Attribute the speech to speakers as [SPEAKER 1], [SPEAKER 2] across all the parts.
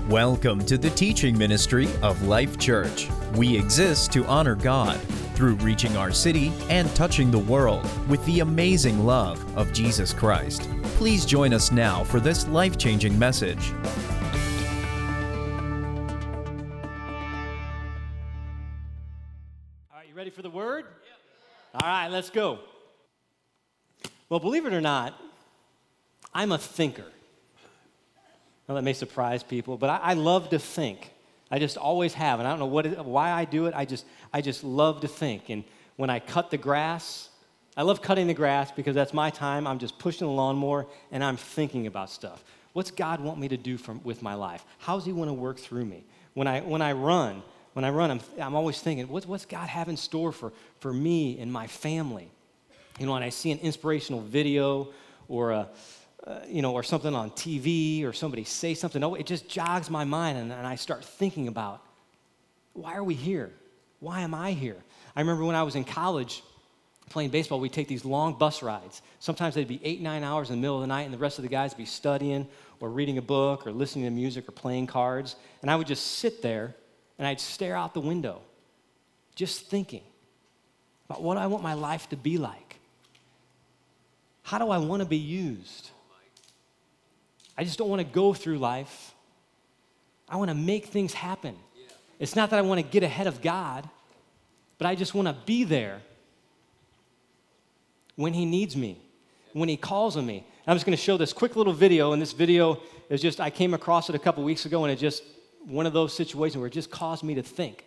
[SPEAKER 1] Welcome to the teaching ministry of Life Church. We exist to honor God through reaching our city and touching the world with the amazing love of Jesus Christ. Please join us now for this life-changing message.
[SPEAKER 2] All right, you ready for the word? Yep. All right, let's go. Well, believe it or not, I'm a thinker. Now, that may surprise people, but I love to think. I just always have, and I don't know why I do it. I just love to think. And when I cut the grass, I love cutting the grass because that's my time. I'm just pushing the lawnmower, and I'm thinking about stuff. What's God want me to do with my life? How's He want to work through me? When I run, I'm always thinking, what's God have in store for me and my family? You know, when I see an inspirational video or or something on TV or somebody say something, it just jogs my mind and I start thinking about, why are we here? Why am I here? I remember when I was in college playing baseball, we'd take these long bus rides. Sometimes they'd be 8-9 hours in the middle of the night and the rest of the guys would be studying or reading a book or listening to music or playing cards. And I would just sit there and I'd stare out the window, just thinking about what I want my life to be like. How do I want to be used? I just don't want to go through life. I want to make things happen. Yeah. It's not that I want to get ahead of God, but I just want to be there when He needs me, when He calls on me. I'm just going to show this quick little video, and this video is just, I came across it a couple weeks ago, and it's just one of those situations where it just caused me to think.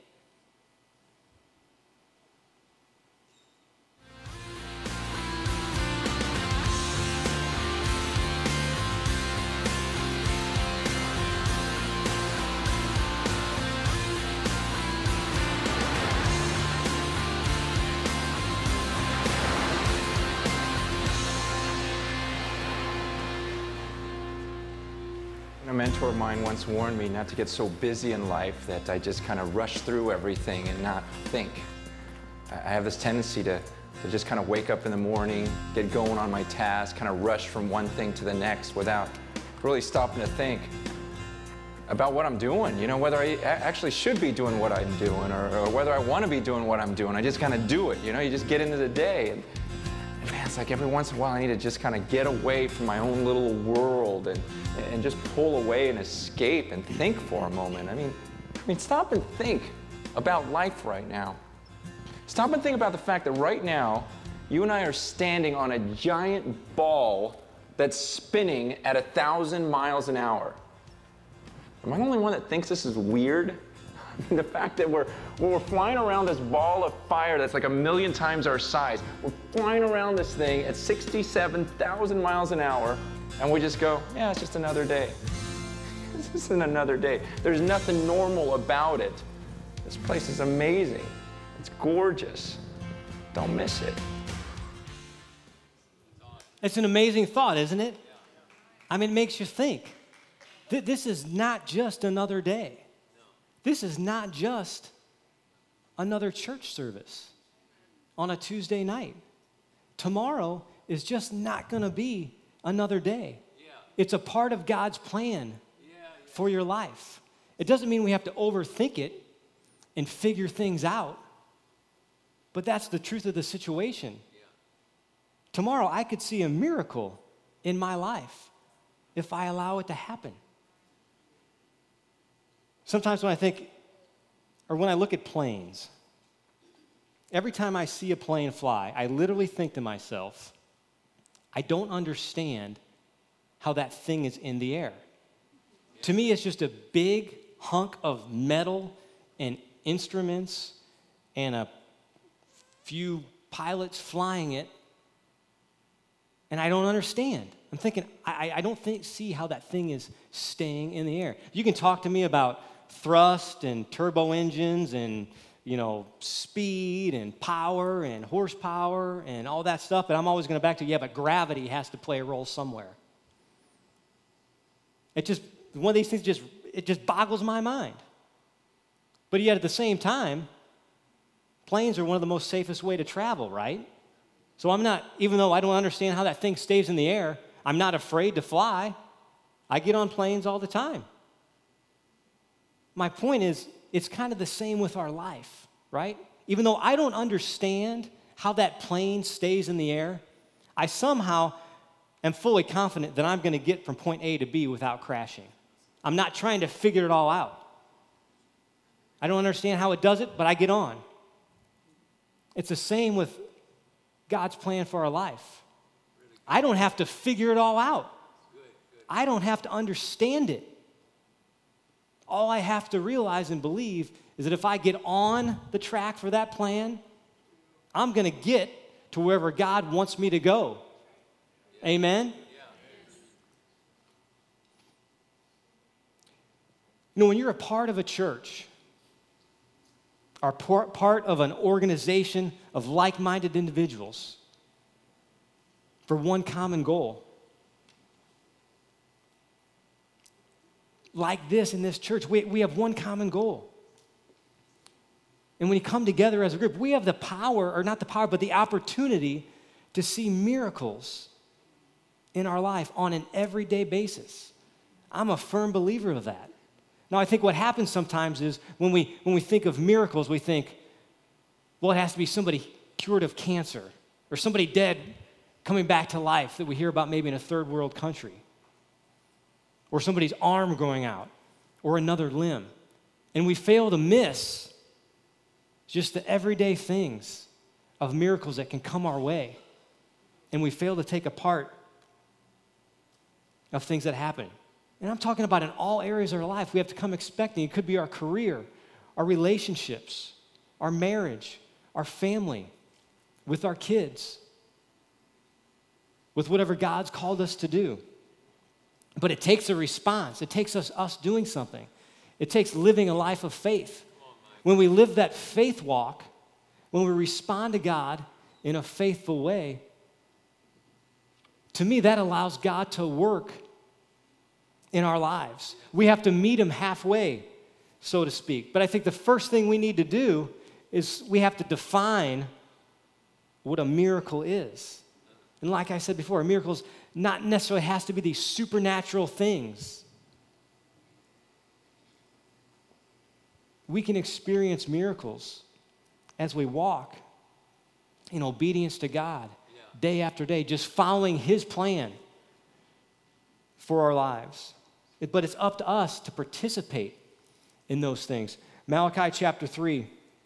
[SPEAKER 3] A mentor of mine once warned me not to get so busy in life that I just kind of rush through everything and not think. I have this tendency to just kind of wake up in the morning, get going on my task, kind of rush from one thing to the next without really stopping to think about what I'm doing, whether I actually should be doing what I'm doing or whether I want to be doing what I'm doing. I just kind of do it, you just get into the day. And man, it's like every once in a while I need to just kind of get away from my own little world and just pull away and escape and think for a moment. I mean, stop and think about life right now. Stop and think about the fact that right now, you and I are standing on a giant ball that's spinning at 1,000 miles an hour. Am I the only one that thinks this is weird? The fact that we're flying around this ball of fire that's like 1,000,000 times our size. We're flying around this thing at 67,000 miles an hour, and we just go, yeah, it's just another day. This isn't another day. There's nothing normal about it. This place is amazing. It's gorgeous. Don't miss it.
[SPEAKER 2] It's an amazing thought, isn't it? I mean, it makes you think. This is not just another day. This is not just another church service on a Tuesday night. Tomorrow is just not going to be another day. Yeah. It's a part of God's plan for your life. It doesn't mean we have to overthink it and figure things out, but that's the truth of the situation. Yeah. Tomorrow I could see a miracle in my life if I allow it to happen. Sometimes when I think, or when I look at planes, every time I see a plane fly, I literally think to myself, I don't understand how that thing is in the air. Yeah. To me, it's just a big hunk of metal and instruments and a few pilots flying it, and I don't understand. I'm thinking, I don't see how that thing is staying in the air. You can talk to me about thrust and turbo engines and, speed and power and horsepower and all that stuff, but I'm always going to back to, but gravity has to play a role somewhere. One of these things just boggles my mind. But yet at the same time, planes are one of the most safest way to travel, right? So I'm not, even though I don't understand how that thing stays in the air, I'm not afraid to fly. I get on planes all the time. my point is, it's kind of the same with our life, right? Even though I don't understand how that plane stays in the air, I somehow am fully confident that I'm going to get from point A to B without crashing. I'm not trying to figure it all out. I don't understand how it does it, but I get on. It's the same with God's plan for our life. I don't have to figure it all out. I don't have to understand it. All I have to realize and believe is that if I get on the track for that plan, I'm going to get to wherever God wants me to go. Amen? You know, when you're a part of a church, or part of an organization of like-minded individuals for one common goal, like this in this church, we have one common goal. And when you come together as a group, we have the power, or not the power, but the opportunity to see miracles in our life on an everyday basis. I'm a firm believer of that. Now, I think what happens sometimes is when we think of miracles, we think, well, it has to be somebody cured of cancer or somebody dead coming back to life that we hear about maybe in a third world country, or somebody's arm growing out, or another limb. And we fail to miss just the everyday things of miracles that can come our way. And we fail to take a part of things that happen. And I'm talking about in all areas of our life. We have to come expecting. It could be our career, our relationships, our marriage, our family, with our kids, with whatever God's called us to do. But it takes a response. It takes us doing something. It takes living a life of faith. When we live that faith walk, when we respond to God in a faithful way, to me, that allows God to work in our lives. We have to meet him halfway, so to speak. But I think the first thing we need to do is we have to define what a miracle is. And like I said before, a miracle is not necessarily has to be these supernatural things. We can experience miracles as we walk in obedience to God day after day, just following his plan for our lives. But it's up to us to participate in those things. Malachi chapter 3.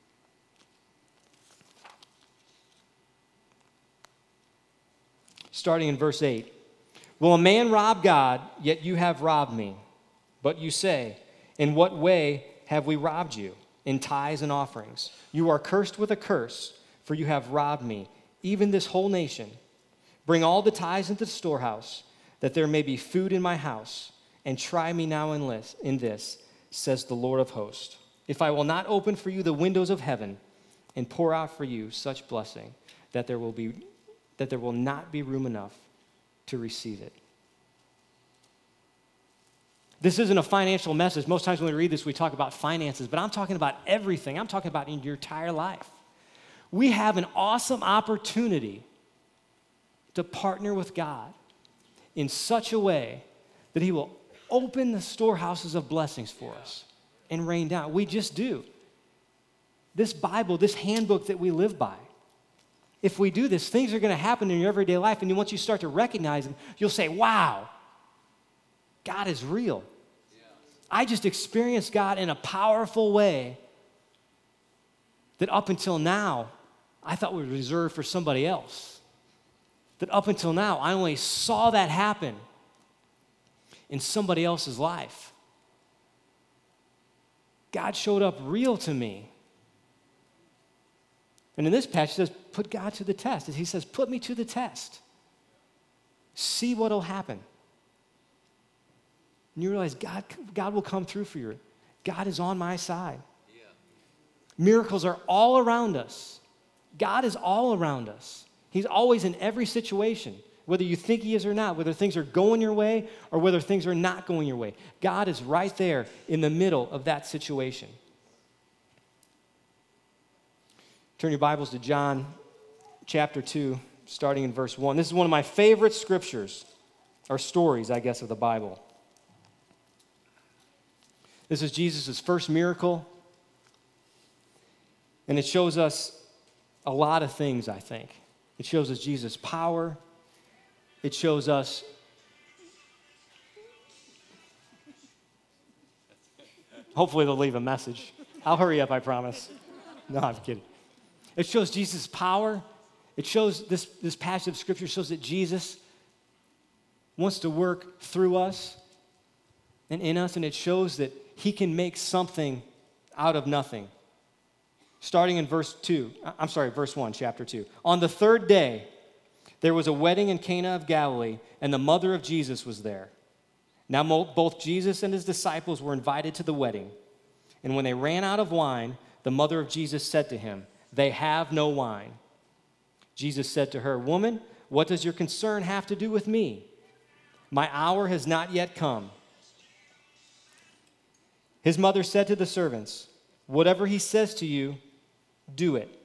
[SPEAKER 2] Starting in verse 8. Will a man rob God, yet you have robbed me? But you say, in what way have we robbed you? In tithes and offerings. You are cursed with a curse, for you have robbed me, even this whole nation. Bring all the tithes into the storehouse, that there may be food in my house, and try me now in this, says the Lord of hosts. If I will not open for you the windows of heaven and pour out for you such blessing that there will not be room enough to receive it. This isn't a financial message. Most times when we read this, we talk about finances, but I'm talking about everything. I'm talking about in your entire life. We have an awesome opportunity to partner with God in such a way that he will open the storehouses of blessings for us and rain down. We just do. This Bible, this handbook that we live by, if we do this, things are going to happen in your everyday life, and once you start to recognize them, you'll say, wow, God is real. I just experienced God in a powerful way that up until now, I thought was reserved for somebody else. That up until now, I only saw that happen in somebody else's life. God showed up real to me. And in this passage, it says, put God to the test. He says, put me to the test. See what will happen. And you realize God will come through for you. God is on my side. Yeah. Miracles are all around us. God is all around us. He's always in every situation, whether you think he is or not, whether things are going your way or whether things are not going your way. God is right there in the middle of that situation. Turn your Bibles to John chapter 2, starting in verse 1. This is one of my favorite scriptures, or stories, I guess, of the Bible. This is Jesus' first miracle. And it shows us a lot of things, I think. It shows us Jesus' power. It shows us hopefully they'll leave a message. I'll hurry up, I promise. No, I'm kidding. It shows Jesus' power. It shows this passage of Scripture shows that Jesus wants to work through us and in us, and it shows that he can make something out of nothing. Starting in verse 1, chapter 2. On the third day, there was a wedding in Cana of Galilee, and the mother of Jesus was there. Now both Jesus and his disciples were invited to the wedding. And when they ran out of wine, the mother of Jesus said to him, "They have no wine." Jesus said to her, "Woman, what does your concern have to do with me? My hour has not yet come." His mother said to the servants, "Whatever he says to you, do it."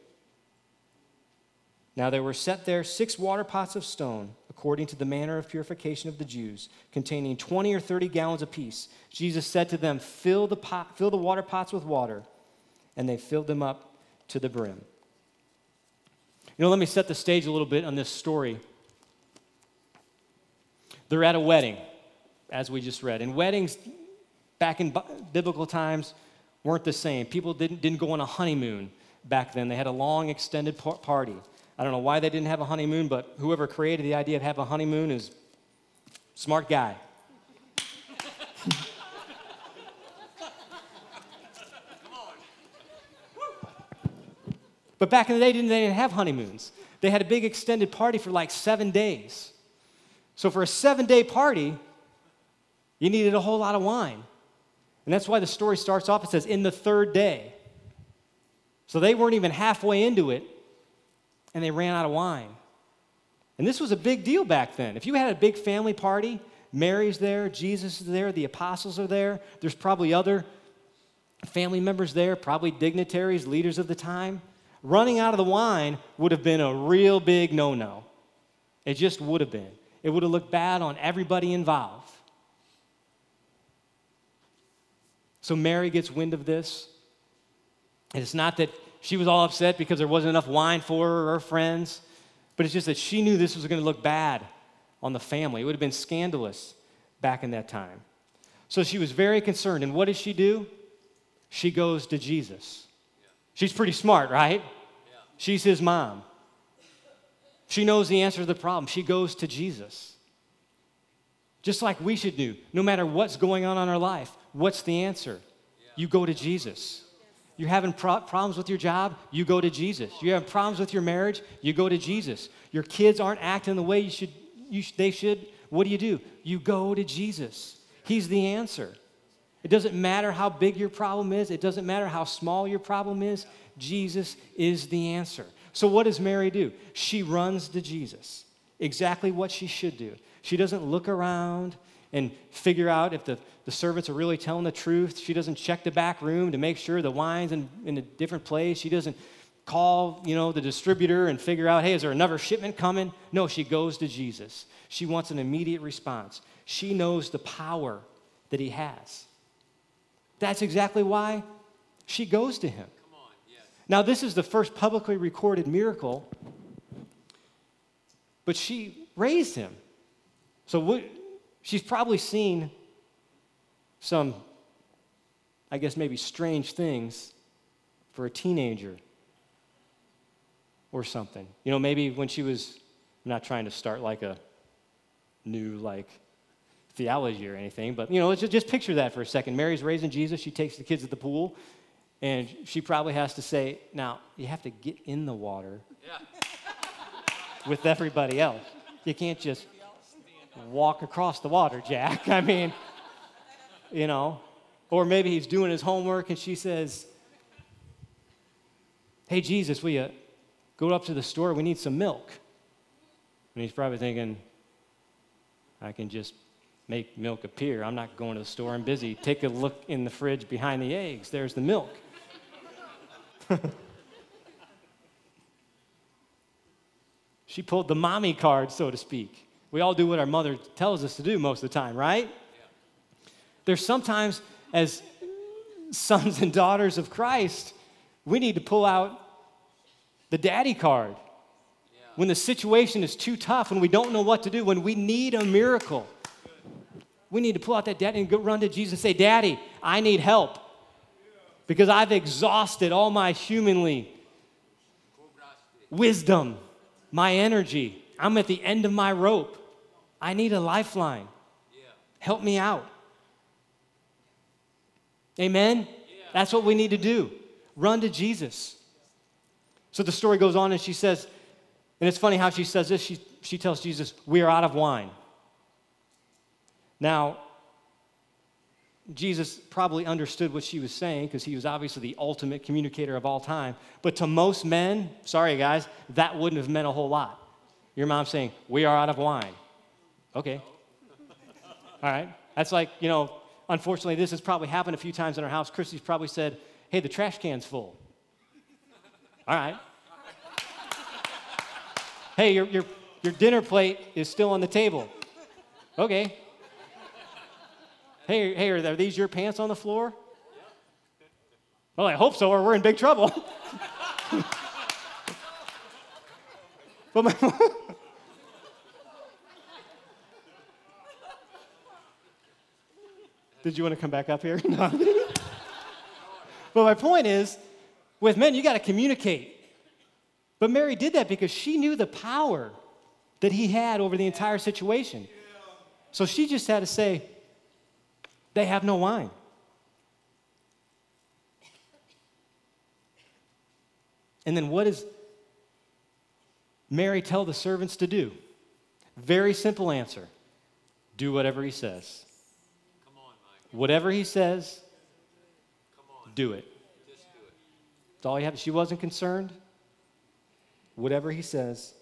[SPEAKER 2] Now there were set there 6 water pots of stone, according to the manner of purification of the Jews, containing 20 or 30 gallons apiece. Jesus said to them, fill the water pots with water, and they filled them up to the brim. Let me set the stage a little bit on this story. They're at a wedding, as we just read. And weddings, back in biblical times, weren't the same. People didn't go on a honeymoon back then. They had a long, extended party. I don't know why they didn't have a honeymoon, but whoever created the idea of having a honeymoon is a smart guy. But back in the day, they didn't have honeymoons. They had a big extended party for like 7 days. So for a 7-day party, you needed a whole lot of wine. And that's why the story starts off, it says, in the third day. So they weren't even halfway into it, and they ran out of wine. And this was a big deal back then. If you had a big family party, Mary's there, Jesus is there, the apostles are there, there's probably other family members there, probably dignitaries, leaders of the time. Running out of the wine would have been a real big no-no. It just would have been. It would have looked bad on everybody involved. So Mary gets wind of this. And it's not that she was all upset because there wasn't enough wine for her or her friends, but it's just that she knew this was going to look bad on the family. It would have been scandalous back in that time. So she was very concerned. And what does she do? She goes to Jesus. She's pretty smart, right? Yeah. She's his mom. She knows the answer to the problem. She goes to Jesus. Just like we should do. No matter what's going on in our life, what's the answer? Yeah. You go to Jesus. You're having problems with your job, you go to Jesus. You have problems with your marriage, you go to Jesus. Your kids aren't acting the way they should. What do? You go to Jesus. He's the answer. It doesn't matter how big your problem is. It doesn't matter how small your problem is. Jesus is the answer. So what does Mary do? She runs to Jesus. Exactly what she should do. She doesn't look around and figure out if the servants are really telling the truth. She doesn't check the back room to make sure the wine's in a different place. She doesn't call, the distributor and figure out, hey, is there another shipment coming? No, she goes to Jesus. She wants an immediate response. She knows the power that he has. That's exactly why she goes to him. Come on, yes. Now, this is the first publicly recorded miracle, but she raised him. So she's probably seen some, I guess, maybe strange things for a teenager or something. Maybe when she was, I'm not trying to start like a new, theology or anything, but, let's just picture that for a second. Mary's raising Jesus. She takes the kids at the pool, and she probably has to say, now, you have to get in the water with everybody else. You can't just walk across the water, Jack. I mean, or maybe he's doing his homework, and she says, hey, Jesus, will you go up to the store? We need some milk. And he's probably thinking, I can just make milk appear. I'm not going to the store. I'm busy. Take a look in the fridge behind the eggs. There's the milk. She pulled the mommy card, so to speak. We all do what our mother tells us to do most of the time, right? Yeah. There's sometimes, as sons and daughters of Christ, we need to pull out the daddy card. When the situation is too tough, when we don't know what to do, when we need a miracle, we need to pull out that daddy and go run to Jesus and say, Daddy, I need help because I've exhausted all my humanly wisdom, my energy. I'm at the end of my rope. I need a lifeline. Help me out. Amen? That's what we need to do. Run to Jesus. So the story goes on and she says, and it's funny how she says this. She tells Jesus, we are out of wine. Now, Jesus probably understood what she was saying because he was obviously the ultimate communicator of all time. But to most men, sorry guys, that wouldn't have meant a whole lot. Your mom saying, we are out of wine. Okay. All right. That's like, unfortunately, this has probably happened a few times in our house. Christy's probably said, hey, the trash can's full. All right. Hey, your dinner plate is still on the table. Okay. Hey, are these your pants on the floor? Well, I hope so, or we're in big trouble. Did you want to come back up here? No. But my point is, with men, you got to communicate. But Mary did that because she knew the power that he had over the entire situation. So she just had to say, they have no wine. And then what does Mary tell the servants to do? Very simple answer. Do whatever he says. Come on, Mike. Whatever he says, do it. Just do it. That's all you have. She wasn't concerned. Whatever he says,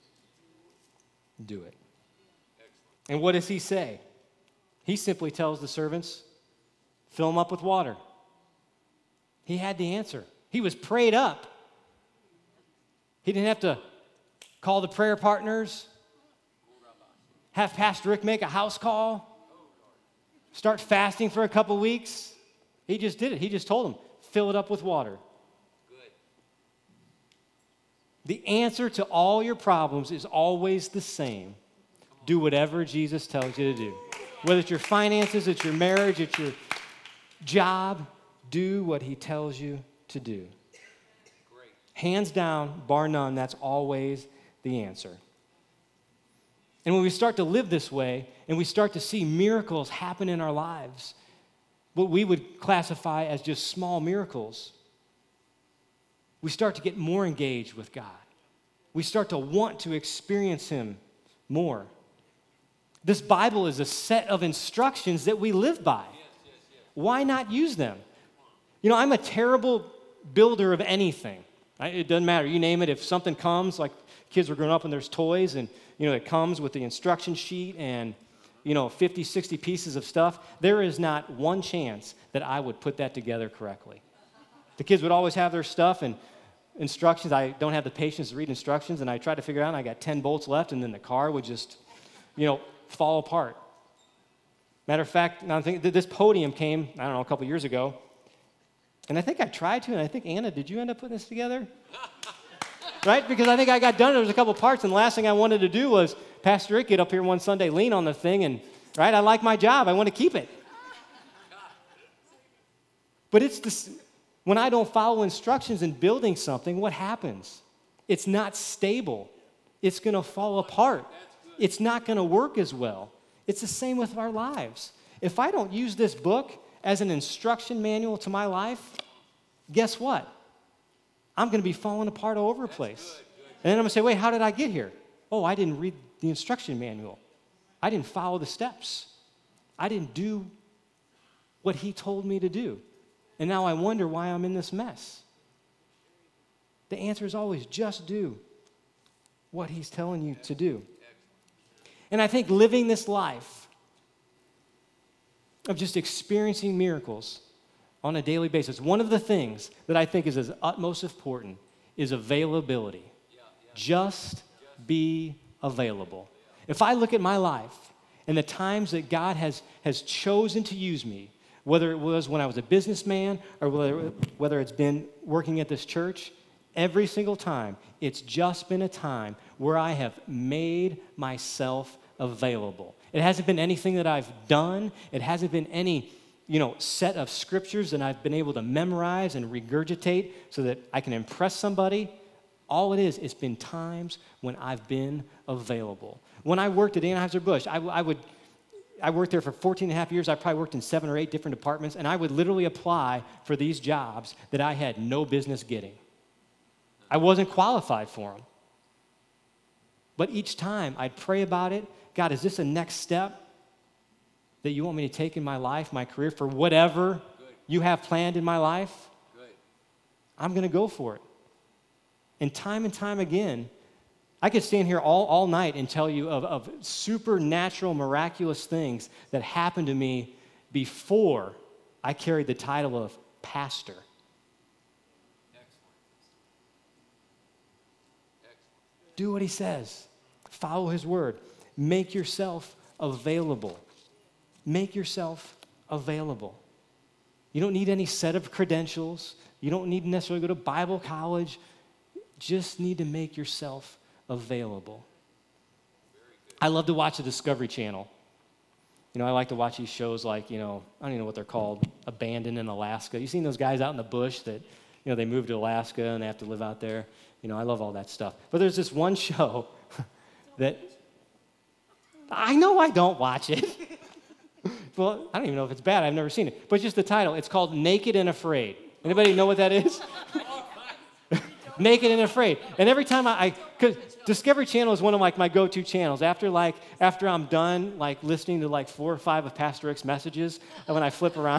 [SPEAKER 2] do it. Excellent. And what does he say? He simply tells the servants, fill them up with water. He had the answer. He was prayed up. He didn't have to call the prayer partners, have Pastor Rick make a house call, start fasting for a couple weeks. He just did it. He just told them, fill it up with water. The answer to all your problems is always the same. Do whatever Jesus tells you to do. Whether it's your finances, it's your marriage, it's your job, do what he tells you to do. Great. Hands down, bar none, that's always the answer. And when we start to live this way and we start to see miracles happen in our lives, what we would classify as just small miracles, we start to get more engaged with God. We start to want to experience him more. This Bible is a set of instructions that we live by. Why not use them? I'm a terrible builder of anything. It doesn't matter. You name it. If something comes, like kids are growing up and there's toys and, it comes with the instruction sheet and, 50, 60 pieces of stuff, there is not one chance that I would put that together correctly. The kids would always have their stuff and instructions. I don't have the patience to read instructions, and I tried to figure it out, and I got 10 bolts left, and then the car would just, fall apart. Matter of fact, now I'm thinking, this podium came, a couple years ago, and I think I tried to, and I think, Anna, did you end up putting this together? Right? Because I think I got done, there was a couple parts, and the last thing I wanted to do was, Pastor Rick, get up here one Sunday, lean on the thing, and, right, I like my job, I want to keep it. But it's this, when I don't follow instructions in building something, what happens? It's not stable. It's going to fall apart. It's not going to work as well. It's the same with our lives. If I don't use this book as an instruction manual to my life, guess what? I'm going to be falling apart all over the place. And then I'm going to say, wait, how did I get here? Oh, I didn't read the instruction manual. I didn't follow the steps. I didn't do what he told me to do. And now I wonder why I'm in this mess. The answer is always just do what he's telling you to do. And I think living this life of just experiencing miracles on a daily basis, one of the things that I think is as utmost important is availability. Just be available. If I look at my life and the times that God has chosen to use me, Whether it was when I was a businessman or whether it's been working at this church, every single time, it's just been a time where I have made myself available. It hasn't been anything that I've done. It hasn't been any, set of scriptures that I've been able to memorize and regurgitate so that I can impress somebody. All it is, it's been times when I've been available. When I worked at Anheuser-Busch, I worked there for 14 and a half years. I probably worked in 7 or 8 different departments, and I would literally apply for these jobs that I had no business getting. I wasn't qualified for them. But each time I'd pray about it. God, is this a next step that you want me to take in my life, my career, for whatever you have planned in my life? I'm going to go for it. And time again, I could stand here all night and tell you of supernatural, miraculous things that happened to me before I carried the title of pastor. Do what he says. Follow his word. Make yourself available. Make yourself available. You don't need any set of credentials. You don't need to necessarily go to Bible college. Just need to make yourself available. I love to watch the Discovery Channel. I like to watch these shows like, I don't even know what they're called, Abandoned in Alaska. You seen those guys out in the bush that, they moved to Alaska and they have to live out there? I love all that stuff. But there's this one show that I know I don't watch it. Well, I don't even know if it's bad. I've never seen it. But just the title. It's called Naked and Afraid. Anybody know what that is? Naked and Afraid. And every time because Discovery Channel is one of my go-to channels. After I'm done listening to 4 or 5 of Pastor Rick's messages, when I flip around,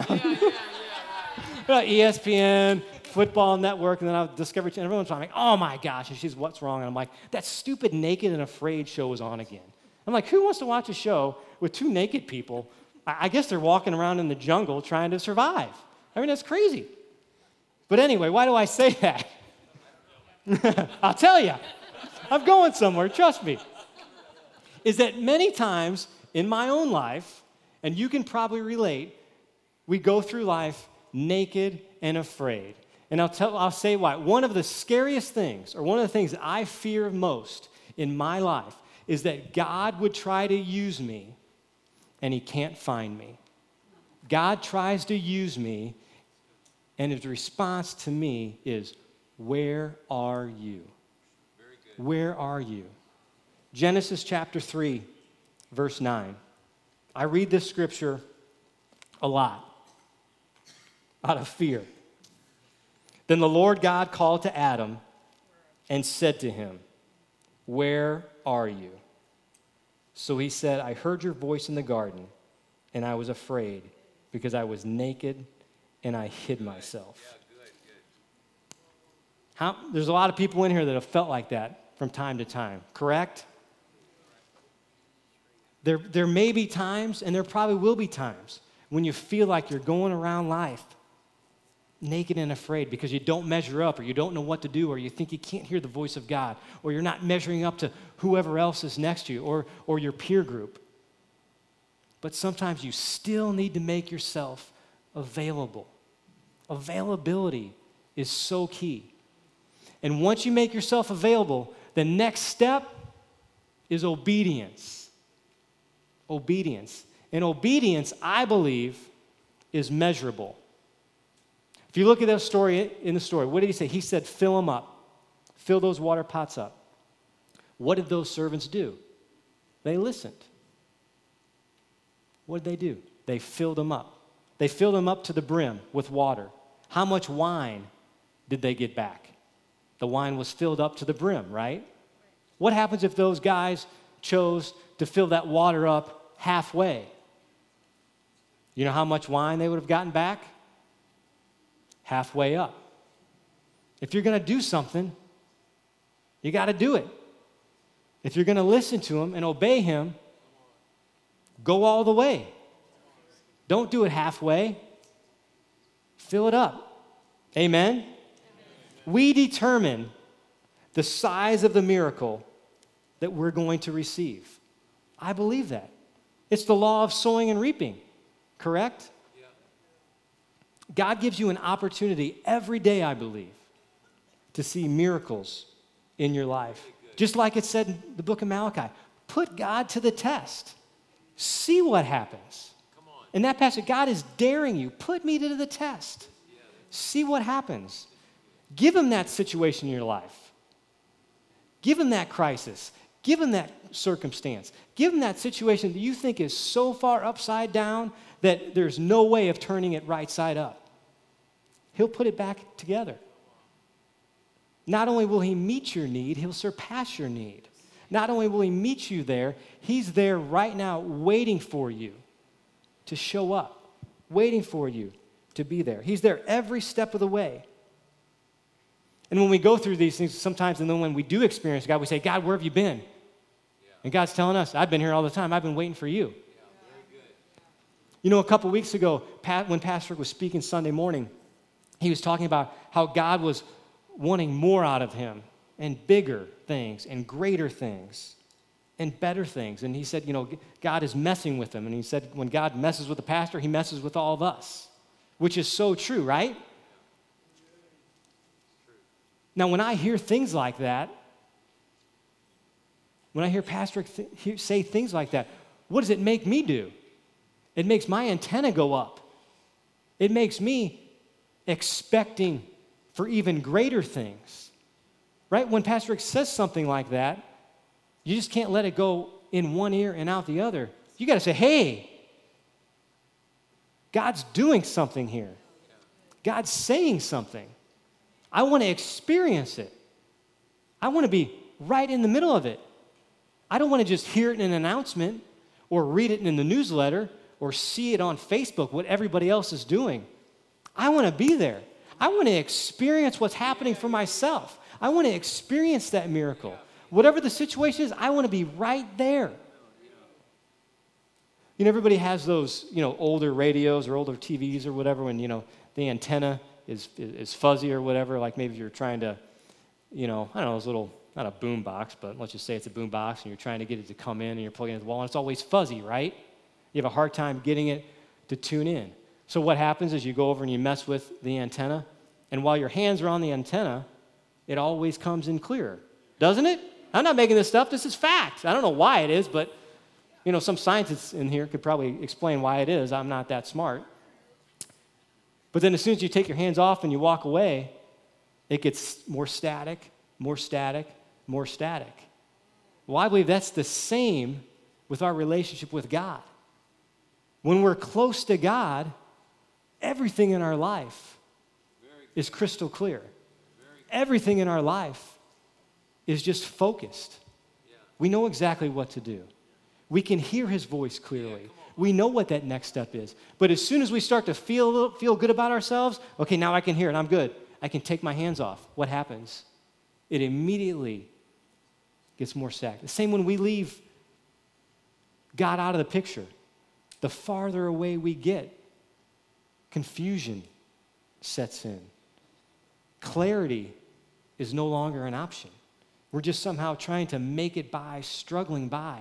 [SPEAKER 2] ESPN, Football Network, and then I'll Discovery Channel. Everyone's like, oh my gosh, and she's, what's wrong? And I'm like, that stupid Naked and Afraid show is on again. I'm like, who wants to watch a show with 2 naked people? I guess they're walking around in the jungle trying to survive. That's crazy. But anyway, why do I say that? I'll tell you. I'm going somewhere, trust me. Is that many times in my own life, and you can probably relate, we go through life naked and afraid. And I'll say why. One of the scariest things, or one of the things that I fear most in my life, is that God would try to use me and he can't find me. God tries to use me, and his response to me is, where are you? Very good. Where are you? Genesis chapter 3, verse 9. I read this scripture a lot out of fear. Then the Lord God called to Adam and said to him, where are you? So he said, I heard your voice in the garden, and I was afraid because I was naked and I hid myself. There's a lot of people in here that have felt like that from time to time, correct? There may be times, and there probably will be times, when you feel like you're going around life naked and afraid because you don't measure up, or you don't know what to do, or you think you can't hear the voice of God, or you're not measuring up to whoever else is next to you, or your peer group. But sometimes you still need to make yourself available. Availability is so key. And once you make yourself available, the next step is obedience. Obedience. And obedience, I believe, is measurable. If you look at that story, in the story, what did he say? He said, fill them up. Fill those water pots up. What did those servants do? They listened. What did they do? They filled them up. They filled them up to the brim with water. How much wine did they get back? The wine was filled up to the brim, right? What happens if those guys chose to fill that water up halfway? You know how much wine they would have gotten back? Halfway up. If you're going to do something, you got to do it. If you're going to listen to him and obey him, go all the way. Don't do it halfway. Fill it up. Amen? We determine the size of the miracle that we're going to receive. I believe that. It's the law of sowing and reaping, correct? Yeah. God gives you an opportunity every day, I believe, to see miracles in your life. Just like it said in the book of Malachi, put God to the test. See what happens. In that passage, God is daring you, put me to the test. See what happens. Give him that situation in your life. Give him that crisis. Give him that circumstance. Give him that situation that you think is so far upside down that there's no way of turning it right side up. He'll put it back together. Not only will he meet your need, he'll surpass your need. Not only will he meet you there, he's there right now waiting for you to show up, waiting for you to be there. He's there every step of the way. And when we go through these things sometimes, and then when we do experience God, we say, God, where have you been? And God's telling us, I've been here all the time. I've been waiting for you. You know, a couple weeks ago, when Pastor Rick was speaking Sunday morning, he was talking about how God was wanting more out of him and bigger things and greater things and better things. And he said, you know, God is messing with him. And he said, when God messes with the pastor, he messes with all of us, which is so true, right? Now, when I hear things like that, when I hear Pastor say things like that, what does it make me do? It makes my antenna go up. It makes me expecting for even greater things, right? When Pastor Rick says something like that, you just can't let it go in one ear and out the other. You got to say, hey, God's doing something here. God's saying something. I want to experience it. I want to be right in the middle of it. I don't want to just hear it in an announcement or read it in the newsletter or see it on Facebook, what everybody else is doing. I want to be there. I want to experience what's happening for myself. I want to experience that miracle. Whatever the situation is, I want to be right there. You know, everybody has those, you know, older radios or older TVs or whatever when, you know, the antenna is fuzzy or whatever, like maybe you're trying to, you know, I don't know, those little, not a boom box, but let's just say it's a boom box and you're trying to get it to come in and you're plugging it in the wall and it's always fuzzy, right? You have a hard time getting it to tune in. So what happens is you go over and you mess with the antenna, and while your hands are on the antenna, it always comes in clearer, doesn't it? I'm not making this stuff. This is fact. I don't know why it is, but, you know, some scientists in here could probably explain why it is. I'm not that smart. But then as soon as you take your hands off and you walk away, it gets more static, more static, more static. Well, I believe that's the same with our relationship with God. When we're close to God, everything in our life is crystal clear. Everything in our life is just focused. We know exactly what to do. We can hear his voice clearly. We know what that next step is. But as soon as we start to feel good about ourselves, okay, now I can hear it, I'm good. I can take my hands off. What happens? It immediately gets more stacked. The same when we leave God out of the picture. The farther away we get, confusion sets in. Clarity is no longer an option. We're just somehow trying to make it by, struggling by,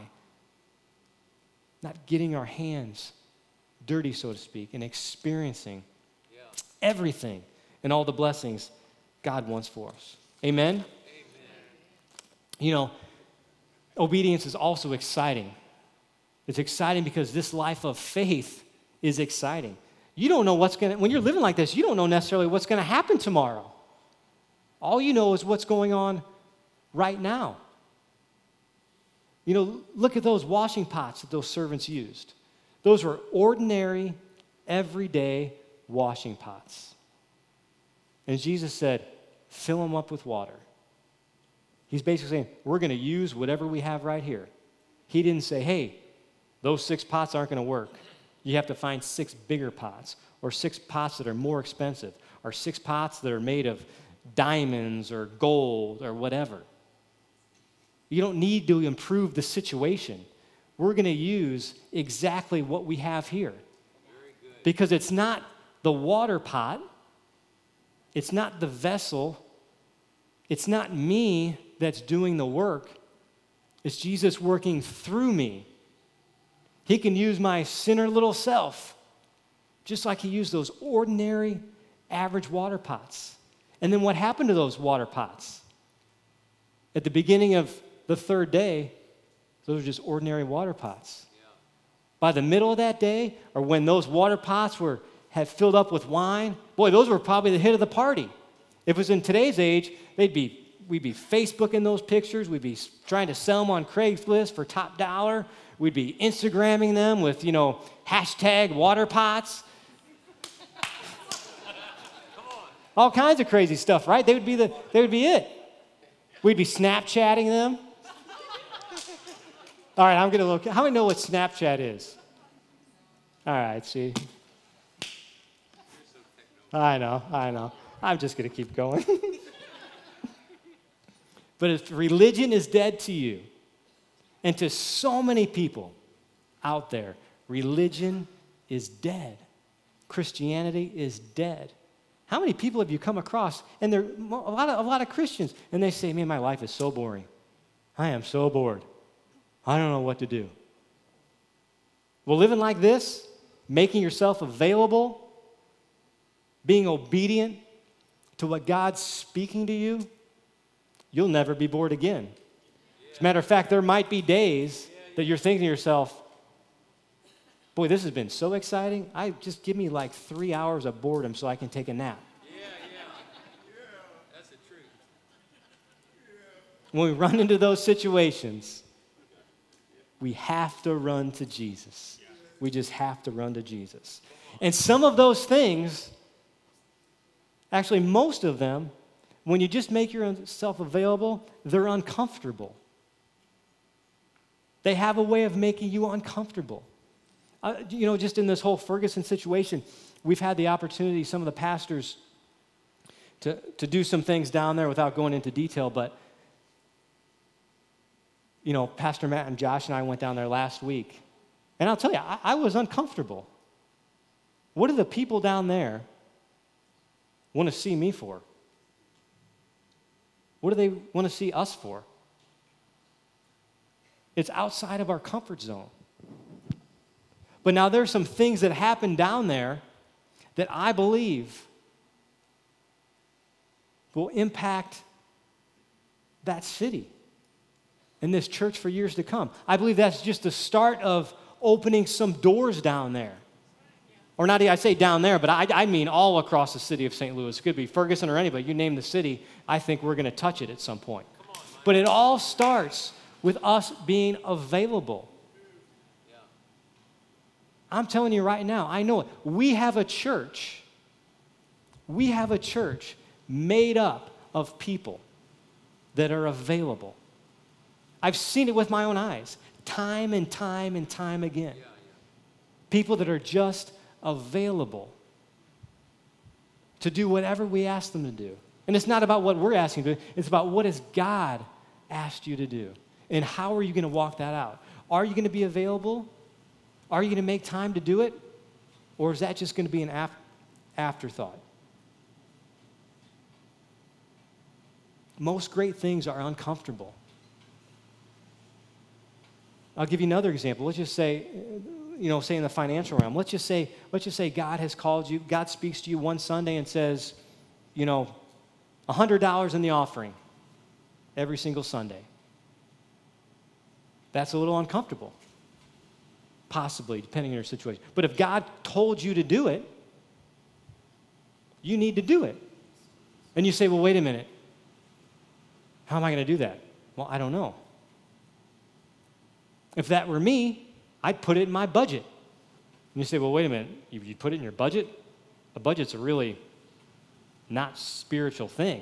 [SPEAKER 2] not getting our hands dirty, so to speak, and experiencing everything and all the blessings God wants for us. Amen? Amen. You know, obedience is also exciting. It's exciting because this life of faith is exciting. You don't know when you're living like this, you don't know necessarily what's going to happen tomorrow. All you know is what's going on right now. You know, look at those washing pots that those servants used. Those were ordinary, everyday washing pots. And Jesus said, fill them up with water. He's basically saying, we're going to use whatever we have right here. He didn't say, hey, those 6 pots aren't going to work. You have to find 6 bigger pots, or 6 pots that are more expensive, or 6 pots that are made of diamonds or gold or whatever. You don't need to improve the situation. We're going to use exactly what we have here. Because it's not the water pot, it's not the vessel, it's not me that's doing the work, it's Jesus working through me. He can use my sinner little self just like he used those ordinary, average water pots. And then what happened to those water pots? At the beginning of the third day, those were just ordinary water pots. By the middle of that day, or when those water pots had filled up with wine, boy, those were probably the hit of the party. If it was in today's age, we'd be Facebooking those pictures. We'd be trying to sell them on Craigslist for top dollar. We'd be Instagramming them with, hashtag water pots. All kinds of crazy stuff, right? They would be it. We'd be Snapchatting them. All right, I'm going to look. How many know what Snapchat is? All right, see. I know. I'm just going to keep going. But if religion is dead to you, and to so many people out there, religion is dead. Christianity is dead. How many people have you come across, and there are a lot of Christians, and they say, man, my life is so boring. I am so bored. I don't know what to do. Well, living like this, making yourself available, being obedient to what God's speaking to you, you'll never be bored again. As a matter of fact, there might be days that you're thinking to yourself, boy, this has been so exciting. Just give me like 3 hours of boredom so I can take a nap.
[SPEAKER 4] Yeah. That's the truth.
[SPEAKER 2] When we run into those situations, we have to run to Jesus. We just have to run to Jesus. And some of those things, actually most of them, when you just make yourself available, they're uncomfortable. They have a way of making you uncomfortable. Just in this whole Ferguson situation, we've had the opportunity, some of the pastors, to do some things down there without going into detail, but, Pastor Matt and Josh and I went down there last week, and I'll tell you, I was uncomfortable. What do the people down there want to see me for? What do they want to see us for? It's outside of our comfort zone. But now there's some things that happen down there that I believe will impact that city and this church for years to come. I believe that's just the start of opening some doors down there. Or not, I say down there, but I mean all across the city of St. Louis. It could be Ferguson or anybody. You name the city, I think we're going to touch it at some point. But it all starts with us being available. I'm telling you right now, I know it. We have a church made up of people that are available. I've seen it with my own eyes, time and time and time again. People that are just available to do whatever we ask them to do. And it's not about what we're asking to do. It's about what has God asked you to do. And how are you going to walk that out? Are you going to be available? Are you going to make time to do it? Or is that just going to be an afterthought? Most great things are uncomfortable. I'll give you another example. Let's just say, say in the financial realm, let's just say God has called you, God speaks to you one Sunday and says, $100 in the offering every single Sunday. That's a little uncomfortable, possibly, depending on your situation. But if God told you to do it, you need to do it. And you say, well, wait a minute. How am I going to do that? Well, I don't know. If that were me, I'd put it in my budget. And you say, well, wait a minute. You put it in your budget? A budget's a really not spiritual thing.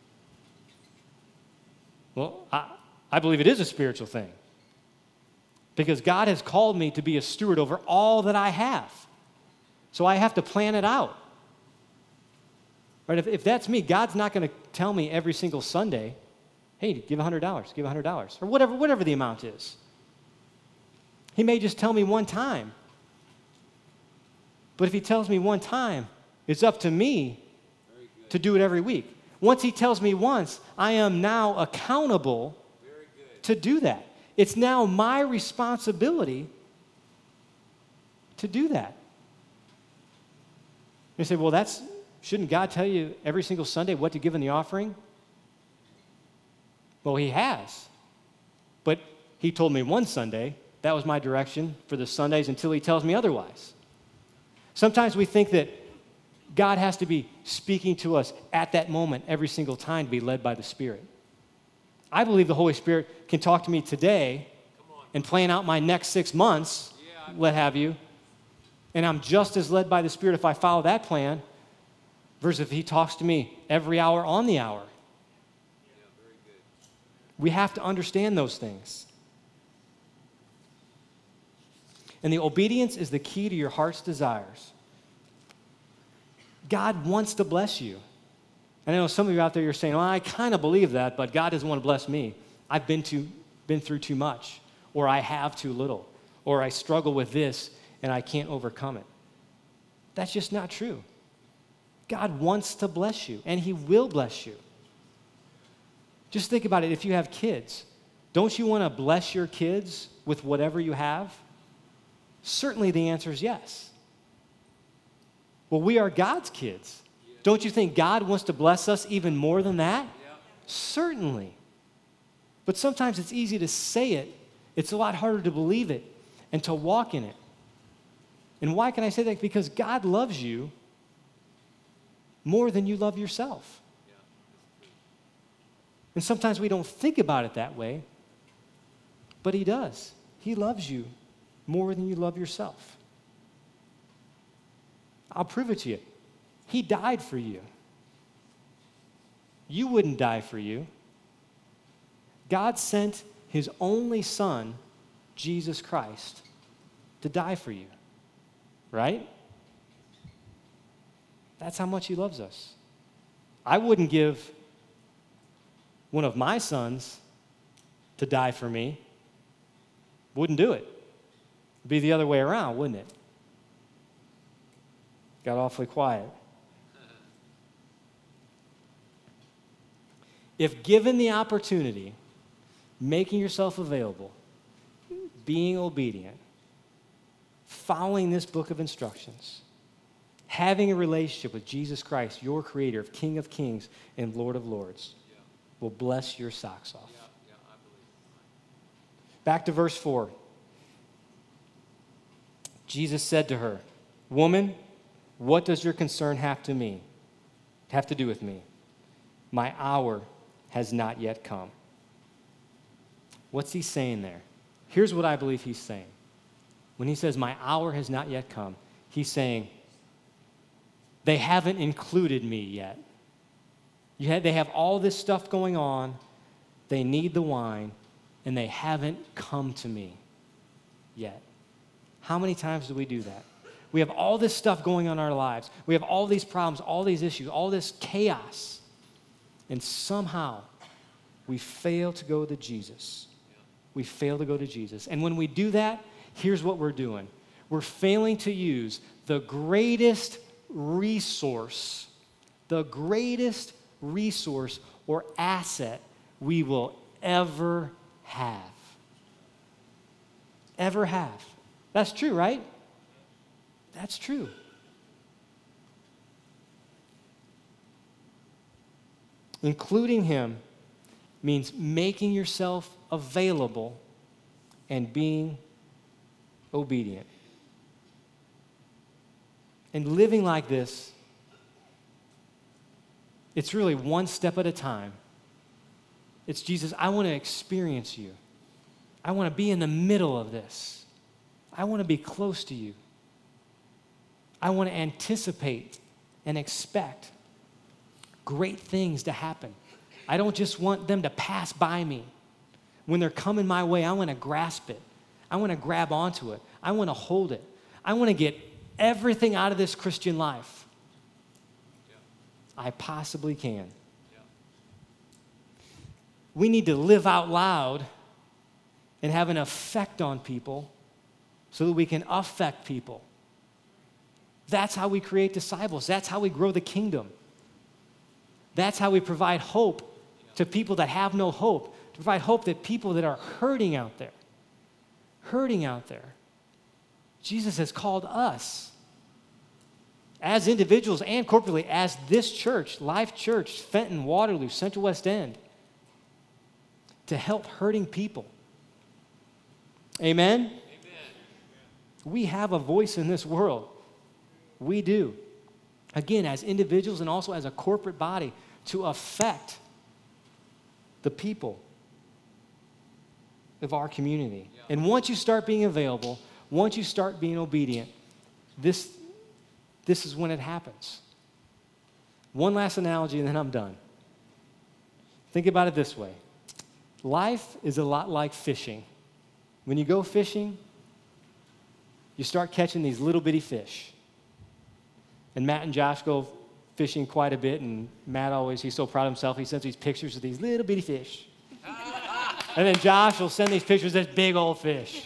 [SPEAKER 2] Well, I believe it is a spiritual thing. Because God has called me to be a steward over all that I have. So I have to plan it out. Right? If that's me, God's not going to tell me every single Sunday, hey, give $100, give $100, or whatever the amount is. He may just tell me one time. But if he tells me one time, it's up to me to do it every week. Once he tells me once, I am now accountable to do that. It's now my responsibility to do that. You say, well, shouldn't God tell you every single Sunday what to give in the offering? Well, he has. But he told me one Sunday, that was my direction for the Sundays until he tells me otherwise. Sometimes we think that God has to be speaking to us at that moment every single time to be led by the Spirit. I believe the Holy Spirit can talk to me today and plan out my next 6 months, what have you, and I'm just as led by the Spirit if I follow that plan versus if he talks to me every hour on the hour. We have to understand those things. And the obedience is the key to your heart's desires. God wants to bless you. And I know some of you out there, you're saying, well, I kind of believe that, but God doesn't want to bless me. I've been through too much, or I have too little, or I struggle with this and I can't overcome it. That's just not true. God wants to bless you, and he will bless you. Just think about it. If you have kids, don't you want to bless your kids with whatever you have? Certainly the answer is yes. Well, we are God's kids. Don't you think God wants to bless us even more than that? Certainly. But sometimes it's easy to say it. It's a lot harder to believe it and to walk in it. And why can I say that? Because God loves you more than you love yourself. And sometimes we don't think about it that way, but he does. He loves you more than you love yourself. I'll prove it to you. He died for you. You wouldn't die for you. God sent his only Son, Jesus Christ, to die for you. Right? That's how much he loves us. I wouldn't give one of my sons to die for me. Wouldn't do it. It'd be the other way around, wouldn't it? Got awfully quiet. If given the opportunity, making yourself available, being obedient, following this book of instructions, having a relationship with Jesus Christ, your creator, King of kings and Lord of lords, will bless your socks off.
[SPEAKER 4] I believe.
[SPEAKER 2] Back to verse 4. Jesus said to her, "Woman, what does your concern have to do with me? My hour has not yet come." What's he saying there? Here's what I believe he's saying. When he says, "My hour has not yet come," he's saying, they haven't included me yet. They have all this stuff going on. They need the wine, and they haven't come to me yet. How many times do we do that? We have all this stuff going on in our lives. We have all these problems, all these issues, all this chaos, and somehow we fail to go to Jesus. We fail to go to Jesus. And when we do that, here's what we're doing. We're failing to use the greatest resource or asset we will ever have. Ever have. That's true, right? That's true. Including him means making yourself available and being obedient. And living like this, it's really one step at a time. It's, Jesus, I want to experience you. I want to be in the middle of this. I want to be close to you. I want to anticipate and expect great things to happen. I don't just want them to pass by me. When they're coming my way, I want to grasp it. I want to grab onto it. I want to hold it. I want to get everything out of this Christian life I possibly can. We need to live out loud and have an effect on people so that we can affect people. That's how we create disciples. That's how we grow the kingdom. That's how we provide hope to people that have no hope, to provide hope that people that are hurting out there. Jesus has called us, as individuals and corporately, as this church, Life Church, Fenton, Waterloo, Central West End, to help hurting people. Amen? Amen? We have a voice in this world. We do. Again, as individuals and also as a corporate body, to affect the people of our community. Yeah. And once you start being available, once you start being obedient, this is when it happens. One last analogy and then I'm done. Think about it this way. Life is a lot like fishing. When you go fishing, you start catching these little bitty fish. And Matt and Josh go fishing quite a bit, and Matt he's so proud of himself, he sends these pictures of these little bitty fish. And then Josh will send these pictures of this big old fish.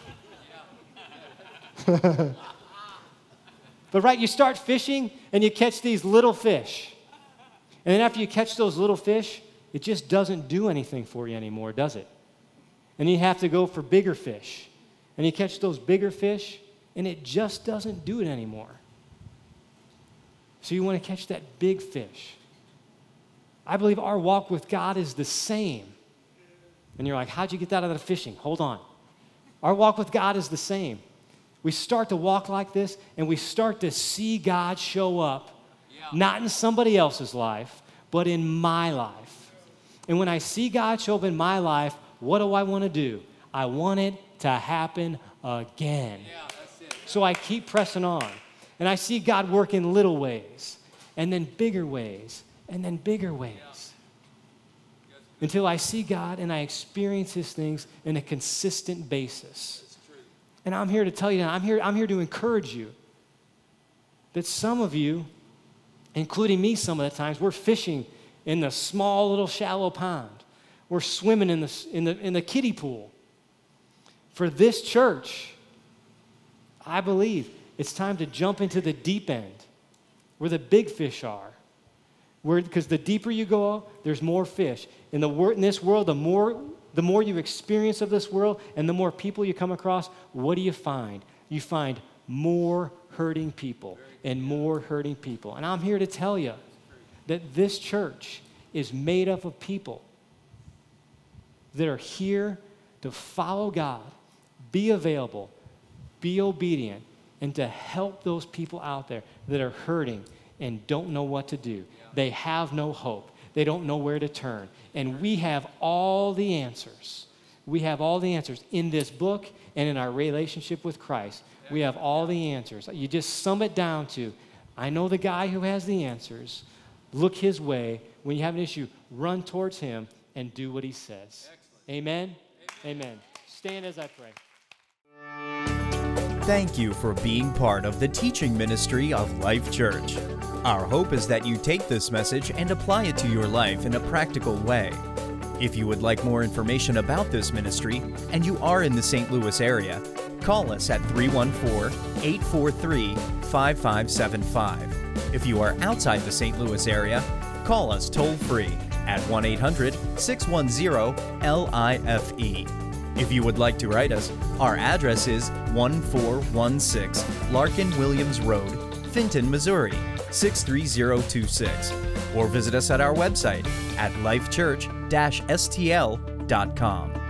[SPEAKER 2] But right, you start fishing and you catch these little fish. And then after you catch those little fish, it just doesn't do anything for you anymore, does it? And you have to go for bigger fish. And you catch those bigger fish, and it just doesn't do it anymore. So you want to catch that big fish. I believe our walk with God is the same. And you're like, how'd you get that out of the fishing? Hold on. Our walk with God is the same. We start to walk like this, and we start to see God show up, not in somebody else's life, but in my life. And when I see God show up in my life, what do I want to do? I want it to happen again. So I keep pressing on. And I see God work in little ways, and then bigger ways, and then bigger ways. Until I see God and I experience His things in a consistent basis. And I'm here to tell you that I'm here to encourage you that some of you, including me some of the times, we're fishing in the small little shallow pond. We're swimming in the kiddie pool. For this church, I believe it's time to jump into the deep end where the big fish are. Because the deeper you go, there's more fish. In this world, the more you experience of this world and the more people you come across, what do you find? You find more hurting people and more hurting people. And I'm here to tell you that this church is made up of people that are here to follow God, be available, be obedient, and to help those people out there that are hurting and don't know what to do. They have no hope. They don't know where to turn. And we have all the answers. We have all the answers in this book and in our relationship with Christ. We have all the answers. You just sum it down to, I know the guy who has the answers. Look his way. When you have an issue, run towards him and do what he says. Amen? Amen. Stand as I pray.
[SPEAKER 1] Thank you for being part of the teaching ministry of Life Church. Our hope is that you take this message and apply it to your life in a practical way. If you would like more information about this ministry and you are in the St. Louis area, call us at 314-843-5575. If you are outside the St. Louis area, call us toll-free at 1-800-610-LIFE. If you would like to write us, our address is 1416 Larkin Williams Road, Fenton, Missouri, 63026. Or visit us at our website at lifechurch-stl.com.